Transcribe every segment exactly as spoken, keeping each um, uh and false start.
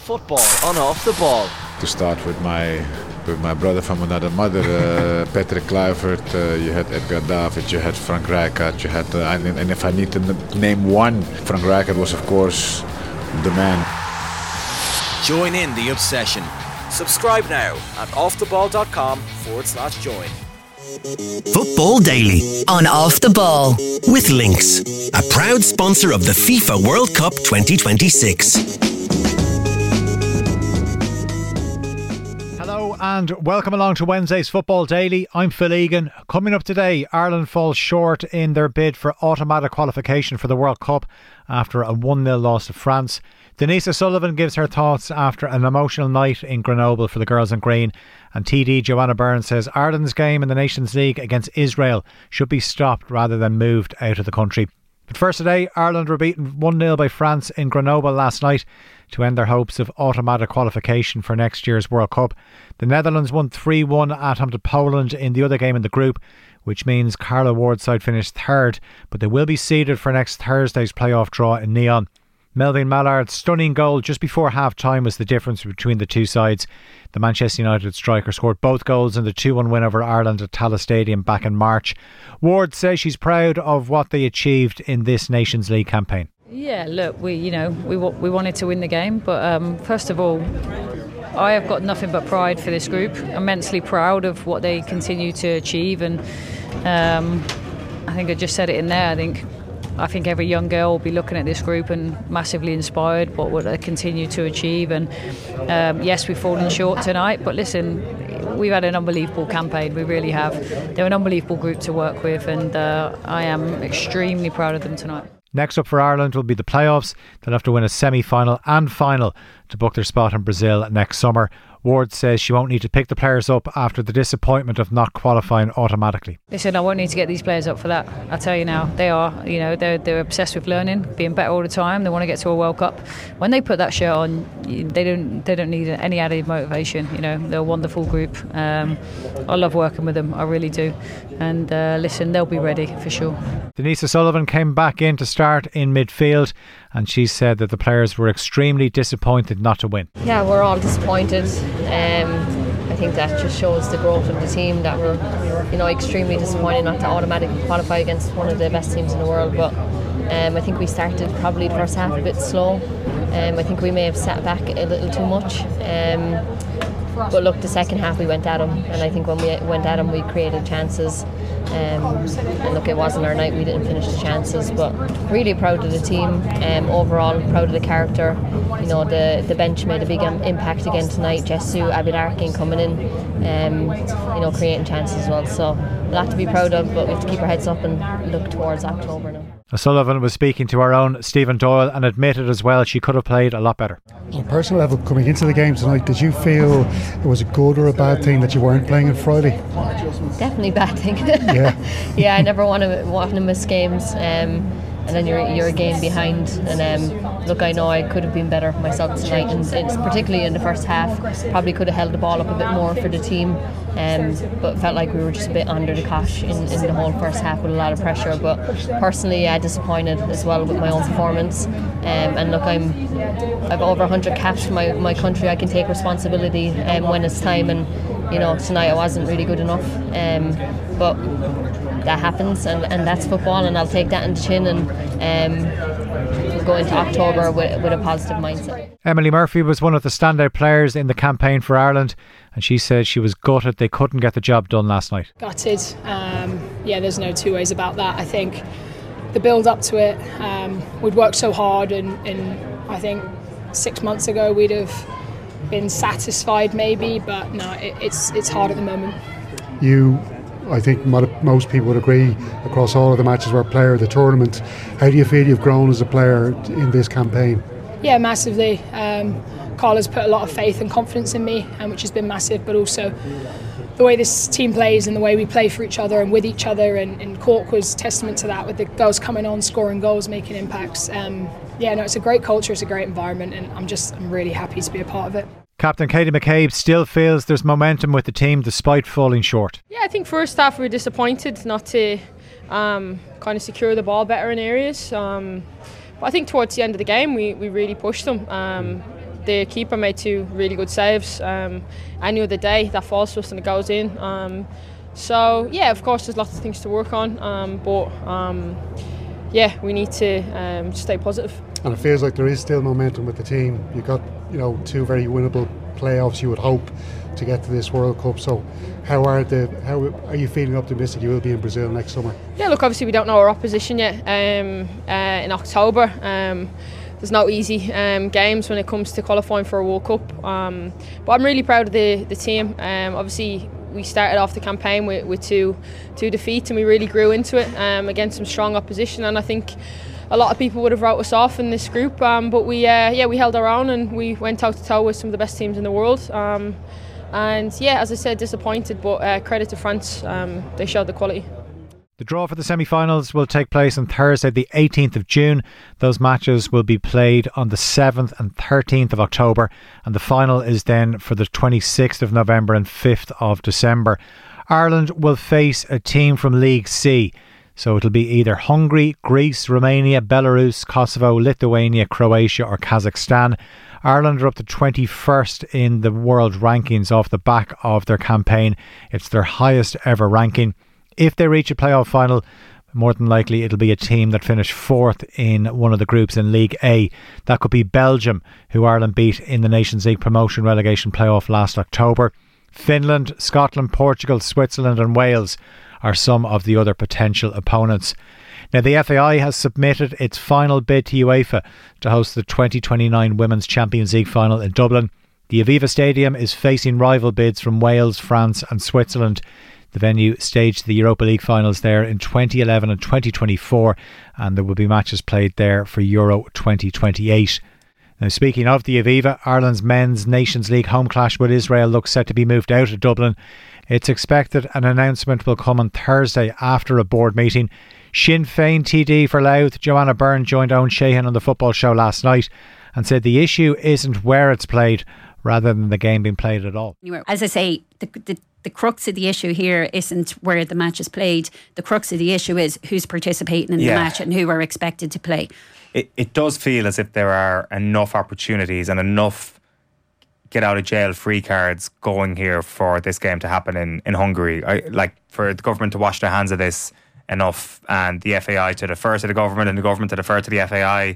football on Off the Ball. To start with my with my brother from another mother, uh, Patrick Kluivert, uh, you had Edgar David, you had Frank Rijkaard, you had, uh, and, and if I need to n- name one, Frank Rijkaard was of course the man. Join in the obsession. Subscribe now at offtheball.com forward slash join. Football Daily on Off the Ball with Lynx, a proud sponsor of the FIFA World Cup twenty twenty-six. Hello and welcome along to Wednesday's Football Daily. I'm Phil Egan. Coming up today, Ireland falls short in their bid for automatic qualification for the World Cup after a one nil loss to France. Denise O'Sullivan gives her thoughts after an emotional night in Grenoble for the girls in green. And T D Joanna Byrne says Ireland's game in the Nations League against Israel should be stopped rather than moved out of the country. But first today, Ireland were beaten one nil by France in Grenoble last night to end their hopes of automatic qualification for next year's World Cup. The Netherlands won three one at home to Poland in the other game in the group, which means Carla Ward's side finished third, but they will be seeded for next Thursday's playoff draw in Nyon. Melvin Mallard's stunning goal just before half-time was the difference between the two sides. The Manchester United striker scored both goals in the two one win over Ireland at Tallaght Stadium back in March. Ward says she's proud of what they achieved in this Nations League campaign. Yeah, look, we you know we we wanted to win the game, but um, first of all, I have got nothing but pride for this group. Immensely proud of what they continue to achieve, and um, I think I just said it in there. I think. I think every young girl will be looking at this group and massively inspired by what they continue to achieve. And um, yes, we've fallen short tonight, but listen, we've had an unbelievable campaign. We really have. They're an unbelievable group to work with, and uh, I am extremely proud of them tonight. Next up for Ireland will be the playoffs. They'll have to win a semi-final and final to book their spot in Brazil next summer. Ward says she won't need to pick the players up after the disappointment of not qualifying automatically. Listen, I won't need to get these players up for that. I tell you now, they are, you know, they're they're obsessed with learning, being better all the time. They want to get to a World Cup. When they put that shirt on, they don't they don't need any added motivation. You know, they're a wonderful group. Um, I love working with them, I really do. And uh, listen, they'll be ready for sure. Denise O'Sullivan came back in to start in midfield, and she said that the players were extremely disappointed not to win. Yeah, we're all disappointed. Um, I think that just shows the growth of the team, that we're, you know, extremely disappointed not to automatically qualify against one of the best teams in the world. But um, I think we started probably the first half a bit slow. Um, I think we may have sat back a little too much. Um, But look, the second half we went at them, and I think when we went at them we created chances. Um, and look, it wasn't our night, we didn't finish the chances, but really proud of the team. Um, overall, proud of the character. You know, the, the bench made a big impact again tonight. Jessu, Abid Arkin coming in, um, you know, creating chances as well. So a lot to be proud of, but we have to keep our heads up and look towards October now. O'Sullivan was speaking to our own Stephen Doyle and admitted as well she could have played a lot better. On a personal level, coming into the game tonight, did you feel it was a good or a bad thing that you weren't playing on Friday? Definitely a bad thing. Yeah, yeah, I never want to want to miss games. Um, and then you're you're a game behind. And um, look, I know I could have been better myself tonight, and it's particularly in the first half. Probably could have held the ball up a bit more for the team, um, but felt like we were just a bit under the cosh in, in the whole first half with a lot of pressure. But personally, yeah, disappointed as well with my own performance. Um, and look, I'm I've over one hundred caps for my, my country. I can take responsibility um, when it's time, and you know, tonight I wasn't really good enough. Um, but that happens, and, and that's football, and I'll take that in the chin, and um, we'll go into October with, with a positive mindset. Emily Murphy was one of the standout players in the campaign for Ireland, and she said she was gutted they couldn't get the job done last night. Gutted. Um, yeah, there's no two ways about that. I think the build up to it, um, we'd worked so hard, and, and I think six months ago we'd have been satisfied maybe, but no, it, it's it's hard at the moment. You, I think most people would agree across all of the matches were player of the tournament. How do you feel you've grown as a player in this campaign? Yeah, massively. Um, Carla's put a lot of faith and confidence in me, um, which has been massive, but also the way this team plays and the way we play for each other and with each other, and, and Cork was testament to that, with the girls coming on, scoring goals, making impacts. Um, yeah, no, it's a great culture, it's a great environment, and I'm just I'm really happy to be a part of it. Captain Katie McCabe still feels there's momentum with the team despite falling short. Yeah, I think first half we were disappointed not to um, kind of secure the ball better in areas. Um, but I think towards the end of the game we, we really pushed them. Um, the keeper made two really good saves. Um, any other day that falls to us and it goes in. Um, so yeah, of course there's lots of things to work on, um, but um, yeah, we need to um, stay positive. And it feels like there is still momentum with the team. You've got, you know, two very winnable playoffs, you would hope, to get to this World Cup. So how are the how are you feeling optimistic you will be in Brazil next summer? Yeah, look, obviously we don't know our opposition yet. Um, uh, in October, um, there's no easy um, games when it comes to qualifying for a World Cup. Um, but I'm really proud of the the team. Um, obviously, we started off the campaign with, with two two defeats, and we really grew into it um, against some strong opposition. And I think a lot of people would have wrote us off in this group, um, but we uh, yeah we held our own and we went toe to toe with some of the best teams in the world. Um, and yeah, as I said, disappointed, but uh, credit to France, um, they showed the quality. The draw for the semi-finals will take place on Thursday the eighteenth of June. Those matches will be played on the seventh and thirteenth of October, and the final is then for the twenty-sixth of November and fifth of December. Ireland will face a team from League C, so it'll be either Hungary, Greece, Romania, Belarus, Kosovo, Lithuania, Croatia or Kazakhstan. Ireland are up to twenty-first in the world rankings off the back of their campaign. It's their highest ever ranking. If they reach a playoff final, more than likely it'll be a team that finished fourth in one of the groups in League A. That could be Belgium, who Ireland beat in the Nations League promotion relegation playoff last October. Finland, Scotland, Portugal, Switzerland and Wales are some of the other potential opponents. Now, the F A I has submitted its final bid to UEFA to host the twenty twenty-nine Women's Champions League final in Dublin. The Aviva Stadium is facing rival bids from Wales, France and Switzerland. The venue staged the Europa League finals there in twenty eleven and twenty twenty-four, and there will be matches played there for Euro twenty twenty-eight. Now, speaking of the Aviva, Ireland's men's Nations League home clash with Israel looks set to be moved out of Dublin. It's expected an announcement will come on Thursday after a board meeting. Sinn Féin T D for Louth, Joanna Byrne, joined Owen Sheehan on the football show last night and said the issue isn't where it's played rather than the game being played at all. As I say, the, the, the crux of the issue here isn't where the match is played. The crux of the issue is who's participating in yeah. the match and who are expected to play. It, it does feel as if there are enough opportunities and enough get out of jail free cards going here for this game to happen in, in Hungary. I, like for the government to wash their hands of this enough and the F A I to defer to the government and the government to defer to the F A I.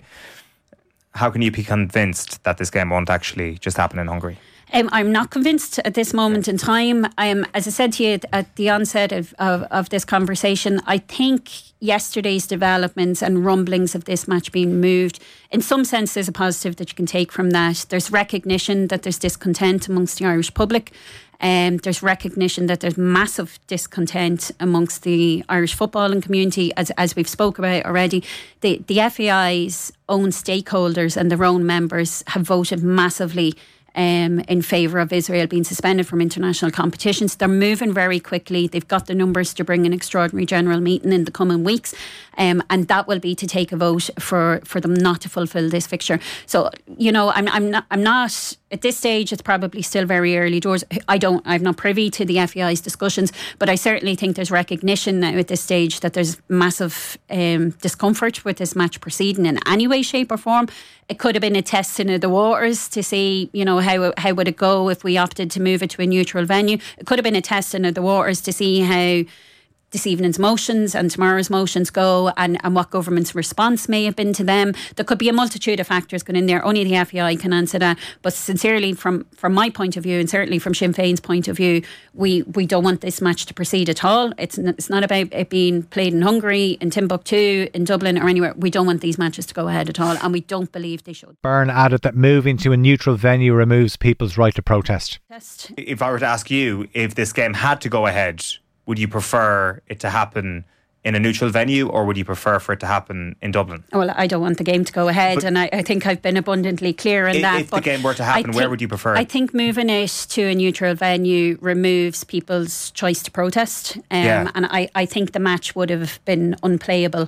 How can you be convinced that this game won't actually just happen in Hungary? Um, I'm not convinced at this moment in time. Um, as I said to you at the onset of, of, of this conversation, I think yesterday's developments and rumblings of this match being moved, in some sense there's a positive that you can take from that. There's recognition that there's discontent amongst the Irish public. Um, there's recognition that there's massive discontent amongst the Irish footballing community, as as we've spoke about already. The, the F A I's own stakeholders and their own members have voted massively Um, in favour of Israel being suspended from international competitions. They're moving very quickly. They've got the numbers to bring an extraordinary general meeting in the coming weeks, um, and that will be to take a vote for, for them not to fulfil this fixture. So, you know, I'm I'm not I'm not at this stage. It's probably still very early doors. I don't. I'm not privy to the F A I's discussions, but I certainly think there's recognition now at this stage that there's massive um, discomfort with this match proceeding in any way, shape, or form. It could have been a testing of the waters to see, you know, how how would it go if we opted to move it to a neutral venue. It could have been a testing of the waters to see how this evening's motions and tomorrow's motions go and, and what government's response may have been to them. There could be a multitude of factors going in there. Only the F A I can answer that. But sincerely, from, from my point of view, and certainly from Sinn Féin's point of view, we, we don't want this match to proceed at all. It's, n- it's not about it being played in Hungary, in Timbuktu, in Dublin or anywhere. We don't want these matches to go ahead at all, and we don't believe they should. Byrne added that moving to a neutral venue removes people's right to protest. If I were to ask you, if this game had to go ahead, would you prefer it to happen in a neutral venue or would you prefer for it to happen in Dublin? Well, I don't want the game to go ahead, but and I, I think I've been abundantly clear on if, that. If but the game were to happen, think, where would you prefer? I think moving it to a neutral venue removes people's choice to protest. Um, yeah. And I, I think the match would have been unplayable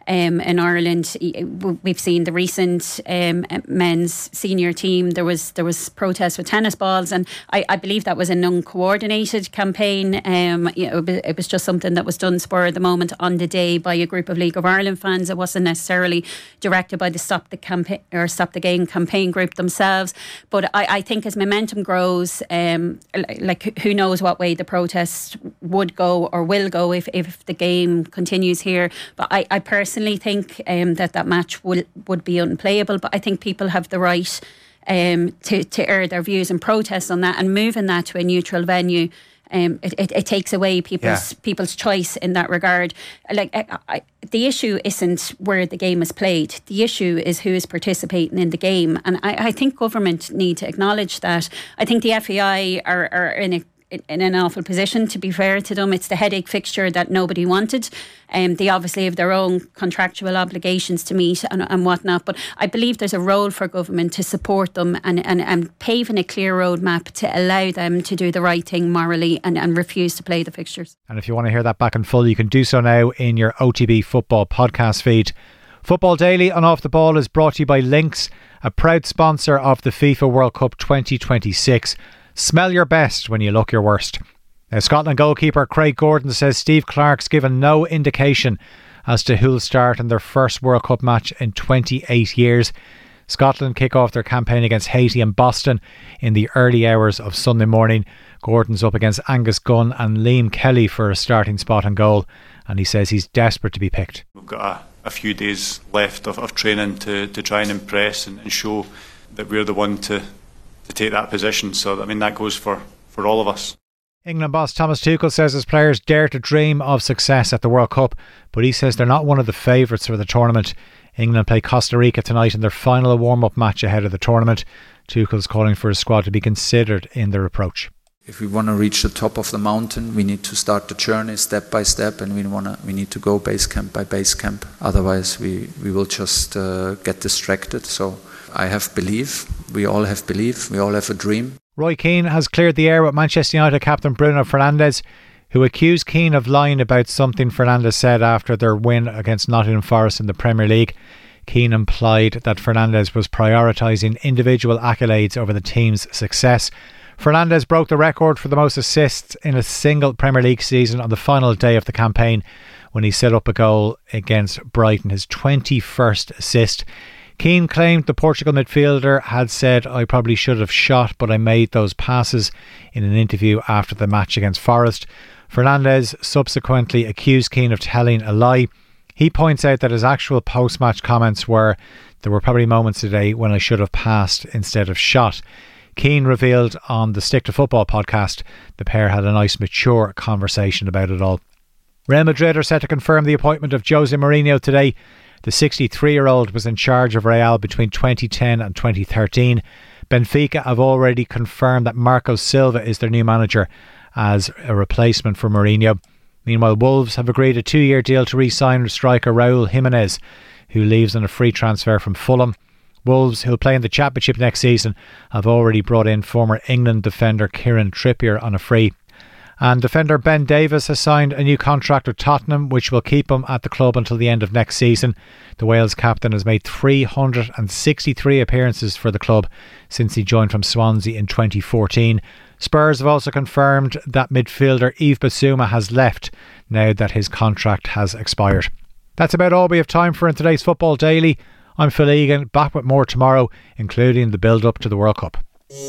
um, in Ireland. We've seen the recent um, men's senior team. There was there was protests with tennis balls, and I, I believe that was an uncoordinated campaign. Um, you know, it was just something that was done spur of the moment on the day by a group of League of Ireland fans. It wasn't necessarily directed by the Stop the Campaign or Stop the Game campaign group themselves. But I, I think as momentum grows, um, like who knows what way the protest would go or will go if, if the game continues here. But I, I personally think um, that that match will, would be unplayable. But I think people have the right um, to, to air their views and protest on that, and moving that to a neutral venue. Um, it, it, it takes away people's yeah. people's choice in that regard. Like I, I, the issue isn't where the game is played. The issue is who is participating in the game, and I, I think government need to acknowledge that. I think the F A I are, are in a in an awful position, to be fair to them. It's the headache fixture that nobody wanted. Um, they obviously have their own contractual obligations to meet and, and whatnot, but I believe there's a role for government to support them and, and, and paving a clear roadmap to allow them to do the right thing morally and, and refuse to play the fixtures. And if you want to hear that back in full, you can do so now in your O T B Football podcast feed. Football Daily on Off the Ball is brought to you by Lynx, a proud sponsor of the FIFA World Cup twenty twenty-six. Smell your best when you look your worst. Now, Scotland goalkeeper Craig Gordon says Steve Clarke's given no indication as to who'll start in their first World Cup match in twenty-eight years. Scotland kick off their campaign against Haiti and Boston in the early hours of Sunday morning. Gordon's up against Angus Gunn and Liam Kelly for a starting spot and goal, and he says he's desperate to be picked. We've got a, a few days left of, of training to, to try and impress and, and show that we're the one to to take that position. So I mean that goes for, for all of us. England boss Thomas Tuchel says his players dare to dream of success at the World Cup, but he says they're not one of the favourites for the tournament. England play Costa Rica tonight in their final warm-up match ahead of the tournament. Tuchel's calling for his squad to be considered in their approach. If we want to reach the top of the mountain, we need to start the journey step by step, and we want to, we need to go base camp by base camp. Otherwise we, we will just uh, get distracted. So I have belief, we all have belief, we all have a dream. Roy Keane has cleared the air with Manchester United captain Bruno Fernandes, who accused Keane of lying about something Fernandes said after their win against Nottingham Forest in the Premier League. Keane implied that Fernandes was prioritising individual accolades over the team's success. Fernandes broke the record for the most assists in a single Premier League season on the final day of the campaign when he set up a goal against Brighton, his twenty-first assist. Keane claimed the Portugal midfielder had said, "I probably should have shot, but I made those passes," in an interview after the match against Forest. Fernandes subsequently accused Keane of telling a lie. He points out that his actual post-match comments were, "There were probably moments today when I should have passed instead of shot." Keane revealed on the Stick to Football podcast the pair had a nice mature conversation about it all. Real Madrid are set to confirm the appointment of Jose Mourinho today. The sixty-three-year-old was in charge of Real between twenty ten and twenty thirteen. Benfica have already confirmed that Marco Silva is their new manager as a replacement for Mourinho. Meanwhile, Wolves have agreed a two-year deal to re-sign striker Raúl Jiménez, who leaves on a free transfer from Fulham. Wolves, who'll play in the Championship next season, have already brought in former England defender Kieran Trippier on a free. And defender Ben Davies has signed a new contract with Tottenham, which will keep him at the club until the end of next season. The Wales captain has made three hundred sixty-three appearances for the club since he joined from Swansea in twenty fourteen. Spurs have also confirmed that midfielder Yves Bissouma has left now that his contract has expired. That's about all we have time for in today's Football Daily. I'm Phil Egan, back with more tomorrow, including the build-up to the World Cup.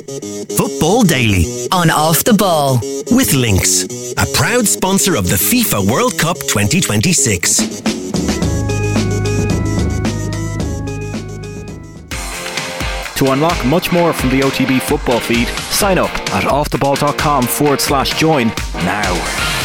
Football Daily on Off the Ball with Lynx, a proud sponsor of the FIFA World Cup twenty twenty-six. To unlock much more from the O T B football feed, sign up at offtheball.com forward slash join now.